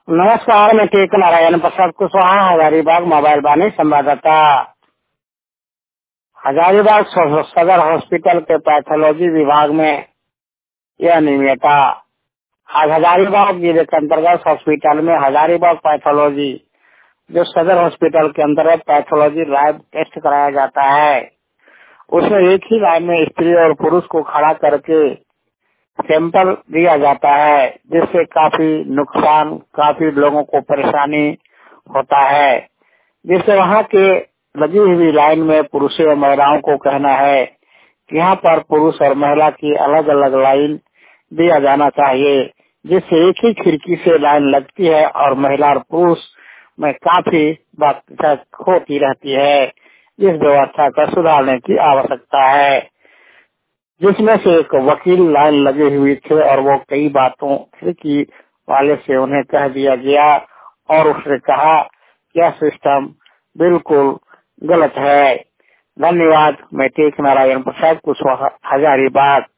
नमस्कार, मैं टेक नारायण प्रसाद कुशवाहा, हजारीबाग मोबाइल बानी संवाददाता। हजारीबाग सदर हॉस्पिटल के पैथोलॉजी विभाग में यह अनियमितता। आज हजारीबाग जिले के अंतर्गत हॉस्पिटल में हजारीबाग पैथोलॉजी, जो सदर हॉस्पिटल के अंतर्गत पैथोलॉजी लैब टेस्ट कराया जाता है, उसमें एक ही लाइन में स्त्री और पुरुष को खड़ा करके सैंपल दिया जाता है, जिससे काफी नुकसान, काफी लोगों को परेशानी होता है। जिससे वहाँ के लगी हुई लाइन में पुरुषों और महिलाओं को कहना है कि यहाँ पर पुरुष और महिला की अलग अलग लाइन दिया जाना चाहिए, जिससे एक ही खिड़की से लाइन लगती है और महिला और पुरुष में काफी बात होती रहती है। इस व्यवस्था का सुधारने की आवश्यकता है। जिसमें से एक वकील लाइन लगे हुए थे और वो कई बातों खिड़की वाले से उन्हें कह दिया गया और उसने कहा यह सिस्टम बिल्कुल गलत है। धन्यवाद। मैं टेक नारायण प्रसाद कुशवाहा, हजारीबाग।